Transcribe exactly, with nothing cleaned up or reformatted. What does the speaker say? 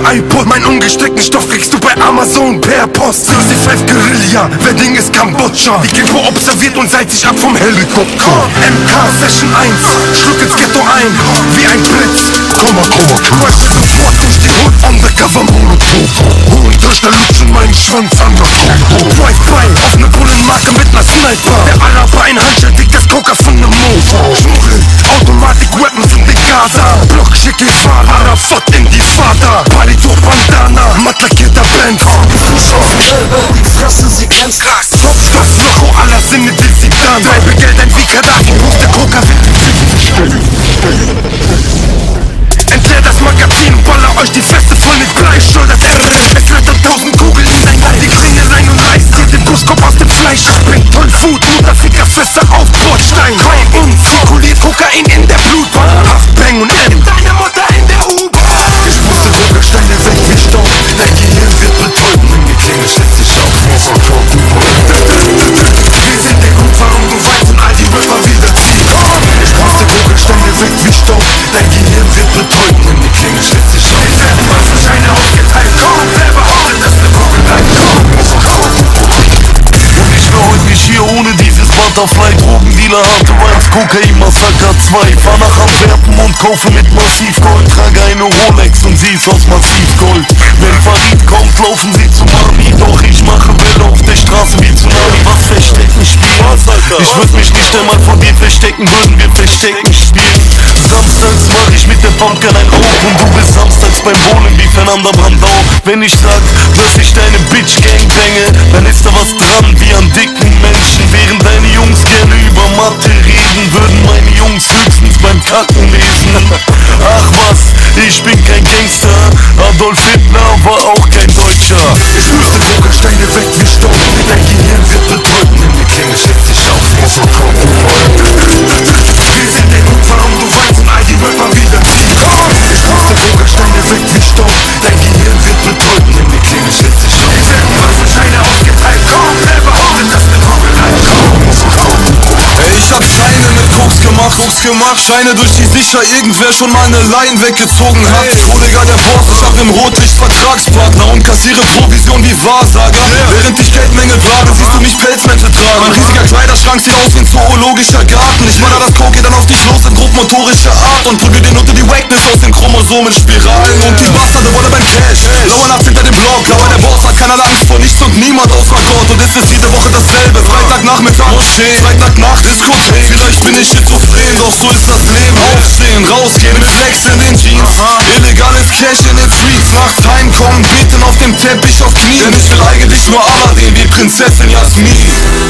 iPod. Mein ungesteckten Stoff kriegst du bei Amazon per Post. fünf Guerilla, Wedding ist Kambodscha. Die Gimpo observiert und seilt sich ab vom Helikopter. M K Session eins, schluck ins Ghetto ein, wie ein Blitz. Komma, Komma, Crash sofort durch die Hut, undercover Molotov. Hohen Trichter lutschen meinen Schwanz an der Kombo. Drive-by, auf ne Bullenmarke mit ner Sniper. Der Araber in Handschell, dick das Coca von nem Mofa. Schmuggel, Automatik, Weapons und den Gaza. Block, Schickel, Fahrer, Arafat in die Vater. Palito, Bandana, matt lackierter Benz. Die Fresse, sie kennst. Topstoff, Loco, aller Sinne, die sie dann. Treibegeld, ein wie Gaddafi, hoch der Coca wird gefickt. Entleer das Magazin und baller euch die Fresse voll mit Blei. Schuld das R, es flattert tausend Kugeln in dein Leib. Die Klinge rein und reißt dir den Brustkorb aus dem Fleisch. Das bringt toll Food, Mutterficker, Fässer auf Bordstein. Bei uns zirkuliert Kokain in der Blutbahn. Haftbang und M, deine Mutter in der U-Bahn. Ich musste Bürgersteine weg wie Staub. Dein Gehirn wird betäubt, nimm die Klinge, schätzt sich auf. Wir sind der Grund, warum du weinst und all die Rapper wieder ziehen. Ich musste Bürgersteine weg wie Staub. Dein Gehirn wird betäubt, nimm die Klinge, schätzt sich auf. Es werden Waffenscheine aufgeteilt, komm, wer behauptet, dass der Kugellein kommt. Und ich verheut mich hier ohne dieses Butterfly. Drogendealer, harte Rhymes, Kokain, Massaker zwei. Fahr nach Antwerpen und kaufe mit Massivgold. Trage eine Rolex und sie ist aus Massivgold. Wenn Farid kommt, laufen sie zu Mami. Doch ich mache Welle auf der Straße wie Tsunami. Was Verstecken spielen? Ich würd mich nicht einmal vor dir verstecken, würden wir Verstecken spielen. Samstags mach ich mit der Pumpkin ein Rauch und du bist samstags beim Bowlen wie Fernanda Brandau. Wenn ich sag, dass ich deine Bitch Gangbänge, dann ist da was dran wie an dicken Menschen. Während deine Jungs gerne über Mathe reden, würden meine Jungs höchstens beim Kacken lesen. Ach was, ich bin kein Gangster, Adolf Hitler war auch kein Deutscher. Ich musste Bürgersteine weg wie Staub. Dein Gehirn wird betäubt, nimm die Klinge, schätzt sich auf. Wir sind der Grund, warum du weinst und all die Rapper wieder ziehen. Ich musste Bürgersteine weg wie Staub. Dein Gehirn wird betäubt, nimm die Klinge, schätzt sich auf. Es werden Waffenscheine aufgeteilt, komm, wer behauptet, dass der Kugellein kommt. Ey, ich hab Scheine mit Koks gemacht, Koks gemacht. Scheine, durch die sicher irgendwer schon mal eine Line weggezogen hat. Hey. Kollege, der Boss, ich hab im Rotlicht Vertragspartner und kassiere Provision wie Wahrsager. Yeah. Während ich Geldmenge trage, siehst du mich Pelzmäntel tragen. Mein riesiger Kleiderschrank sieht aus wie ein zoologischer Garten. Ich baller das Coke dann auf dich los in grobmotorischer Art und prügel den unter die Wackness aus den Chromosomenspiralen. Und die Bastarde wollen beim Cash. Lauer nachts hinter dem Block, Lauer der Boss hat keinerlei Angst vor nichts und niemand außer Gott. Und es ist jede Woche dasselbe. Freitagnachmittag, Moschee, Freitagnacht, Diskothek. Vielleicht bin ich schizophren, doch so ist das Leben. Aufstehen, rausgehen mit Flex in den Jeans. Illegales Cash in den Streets. Nachts heimkommen, beten auf dem Teppich auf Knien. Denn ich will eigentlich nur Aladdin wie Prinzessin Jasmin.